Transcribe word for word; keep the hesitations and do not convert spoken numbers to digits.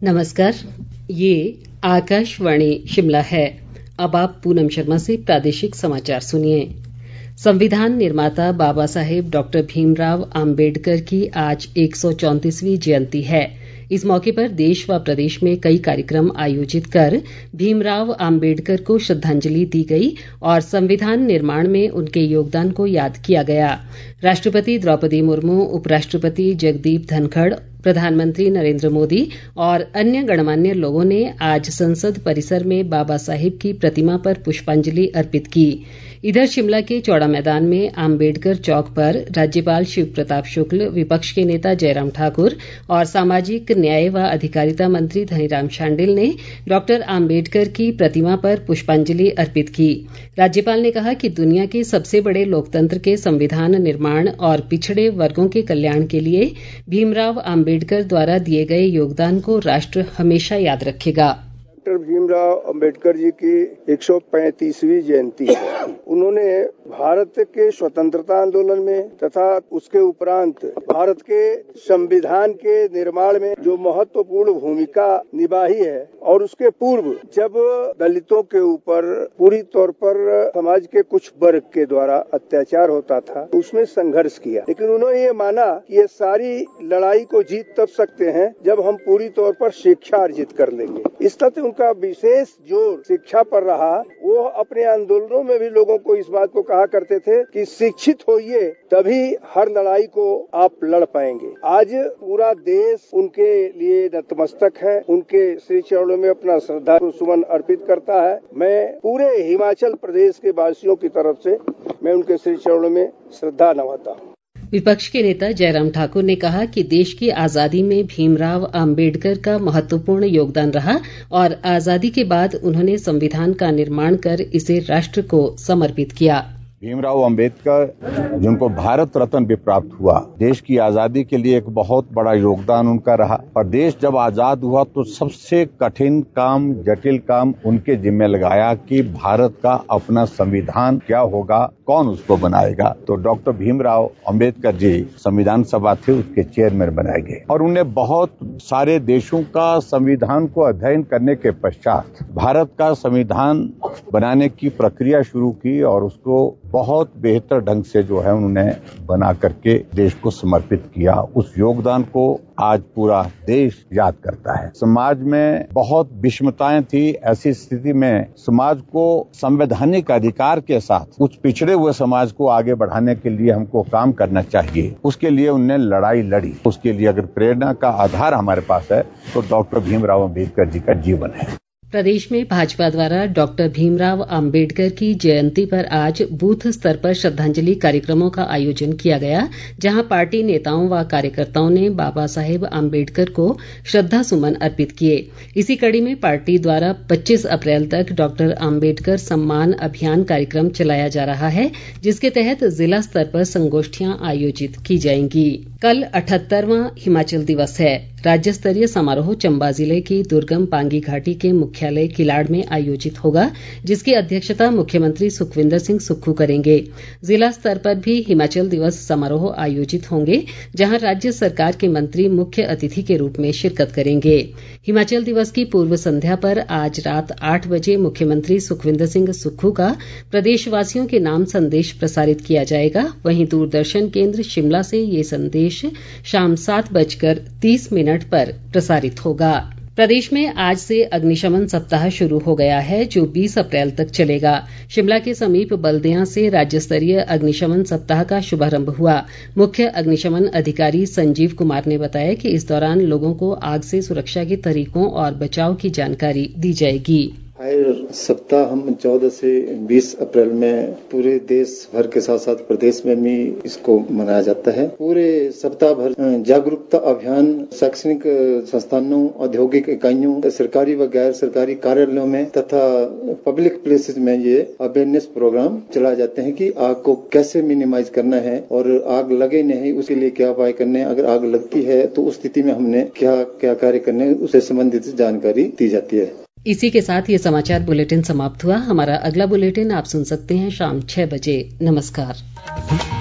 नमस्कार, ये आकाशवाणी शिमला है। अब आप पूनम शर्मा से प्रादेशिक समाचार सुनिए। संविधान निर्माता बाबा साहेब डॉक्टर भीमराव आम्बेडकर की आज एक सौ चौंतीसवीं जयंती है। इस मौके पर देश व प्रदेश में कई कार्यक्रम आयोजित कर भीमराव आम्बेडकर को श्रद्धांजलि दी गई और संविधान निर्माण में उनके योगदान को याद किया गया। राष्ट्रपति द्रौपदी मुर्मू, उपराष्ट्रपति जगदीप धनखड़, प्रधानमंत्री नरेंद्र मोदी और अन्य गणमान्य लोगों ने आज संसद परिसर में बाबा साहिब की प्रतिमा पर पुष्पांजलि अर्पित की। इधर शिमला के चौड़ा मैदान में आम्बेडकर चौक पर राज्यपाल शिव प्रताप शुक्ल, विपक्ष के नेता जयराम ठाकुर और सामाजिक न्याय व अधिकारिता मंत्री धनीराम शांडिल ने डॉक्टर आम्बेडकर की प्रतिमा पर पुष्पांजलि अर्पित की। राज्यपाल ने कहा कि दुनिया के सबसे बड़े लोकतंत्र के संविधान निर्माण और पिछड़े वर्गों के कल्याण के लिए भीमराव आम्बेडकर द्वारा दिए गए योगदान को राष्ट्र हमेशा याद रखेगा। डॉक्टर भीमराव अंबेडकर जी की एक सौ पैंतीसवीं जयंती है। उन्होंने भारत के स्वतंत्रता आंदोलन में तथा उसके उपरांत भारत के संविधान के निर्माण में जो महत्वपूर्ण भूमिका निभाई है और उसके पूर्व जब दलितों के ऊपर पूरी तौर पर समाज के कुछ वर्ग के द्वारा अत्याचार होता था, उसमें संघर्ष किया। लेकिन उन्होंने ये माना कि ये सारी लड़ाई को जीत तब सकते हैं जब हम पूरी तौर पर शिक्षा अर्जित कर लेंगे। इस तरह उनका विशेष जोर शिक्षा पर रहा। वो अपने आंदोलनों में भी लोगों को इस बात को कहा करते थे कि शिक्षित होइए तभी हर लड़ाई को आप लड़ पाएंगे। आज पूरा देश उनके लिए नतमस्तक है, उनके श्री चरणों में अपना श्रद्धा सुमन अर्पित करता है। मैं पूरे हिमाचल प्रदेश के वासियों की तरफ से मैं उनके श्री चरणों में श्रद्धा नवाता हूँ। विपक्ष के नेता जयराम ठाकुर ने कहा कि देश की आज़ादी में भीमराव आम्बेडकर का महत्वपूर्ण योगदान रहा और आज़ादी के बाद उन्होंने संविधान का निर्माण कर इसे राष्ट्र को समर्पित किया। भीमराव अंबेडकर जिनको भारत रत्न भी प्राप्त हुआ, देश की आजादी के लिए एक बहुत बड़ा योगदान उनका रहा। और देश जब आजाद हुआ तो सबसे कठिन काम, जटिल काम उनके जिम्मे लगाया कि भारत का अपना संविधान क्या होगा, कौन उसको बनाएगा। तो डॉक्टर भीमराव अंबेडकर जी संविधान सभा थे, उसके चेयरमैन बनाए गए और उन्हें बहुत सारे देशों का संविधान को अध्ययन करने के पश्चात भारत का संविधान बनाने की प्रक्रिया शुरू की और उसको बहुत बेहतर ढंग से जो है उन्होंने बना करके देश को समर्पित किया। उस योगदान को आज पूरा देश याद करता है। समाज में बहुत विषमताएं थी। ऐसी स्थिति में समाज को संवैधानिक अधिकार के साथ उस पिछड़े हुए समाज को आगे बढ़ाने के लिए हमको काम करना चाहिए। उसके लिए उन्होंने लड़ाई लड़ी। उसके लिए अगर प्रेरणा का आधार हमारे पास है तो डॉक्टर भीमराव अंबेडकर जी का जीवन है। प्रदेश में भाजपा द्वारा डॉक्टर भीमराव आम्बेडकर की जयंती पर आज बूथ स्तर पर श्रद्धांजलि कार्यक्रमों का आयोजन किया गया, जहां पार्टी नेताओं व कार्यकर्ताओं ने बाबा साहेब आम्बेडकर को श्रद्धा सुमन अर्पित किए। इसी कड़ी में पार्टी द्वारा पच्चीस अप्रैल तक डॉक्टर आम्बेडकर सम्मान अभियान कार्यक्रम चलाया जा रहा है, जिसके तहत जिला स्तर पर संगोष्ठियां आयोजित की जाएंगी। कल अठहत्तरवां हिमाचल दिवस है। राज्य स्तरीय समारोह चंबा जिले की दुर्गम पांगी घाटी के मुख्यालय किलाड़ में आयोजित होगा, जिसकी अध्यक्षता मुख्यमंत्री सुखविंदर सिंह सुक्खू करेंगे। जिला स्तर पर भी हिमाचल दिवस समारोह आयोजित होंगे, जहां राज्य सरकार के मंत्री मुख्य अतिथि के रूप में शिरकत करेंगे। हिमाचल दिवस की पूर्व संध्या पर आज रात आठ बजे मुख्यमंत्री सुखविंदर सिंह सुक्खू का प्रदेशवासियों के नाम संदेश प्रसारित किया जाएगा। वहीं दूरदर्शन केंद्र शिमला से ये संदेश शाम सात बजकर तीस मिनट पर प्रसारित होगा। प्रदेश में आज से अग्निशमन सप्ताह शुरू हो गया है, जो बीस अप्रैल तक चलेगा। शिमला के समीप बल्दियां से राज्य स्तरीय अग्निशमन सप्ताह का शुभारंभ हुआ। मुख्य अग्निशमन अधिकारी संजीव कुमार ने बताया कि इस दौरान लोगों को आग से सुरक्षा के तरीकों और बचाव की जानकारी दी जाएगी। फायर सप्ताह हम चौदह से बीस अप्रैल में पूरे देश भर के साथ साथ प्रदेश में भी इसको मनाया जाता है। पूरे सप्ताह भर जागरूकता अभियान शैक्षणिक संस्थानों, औद्योगिक इकाइयों, सरकारी व गैर सरकारी कार्यालयों में तथा पब्लिक प्लेसेस में ये अवेयरनेस प्रोग्राम चलाए जाते हैं कि आग को कैसे मिनिमाइज करना है और आग लगे नहीं उसके लिए क्या उपाय करने हैं। अगर आग लगती है तो उस स्थिति में हमने क्या क्या कार्य करने हैं उससे संबंधित जानकारी दी जाती है। इसी के साथ ये समाचार बुलेटिन समाप्त हुआ। हमारा अगला बुलेटिन आप सुन सकते हैं शाम छह बजे। नमस्कार।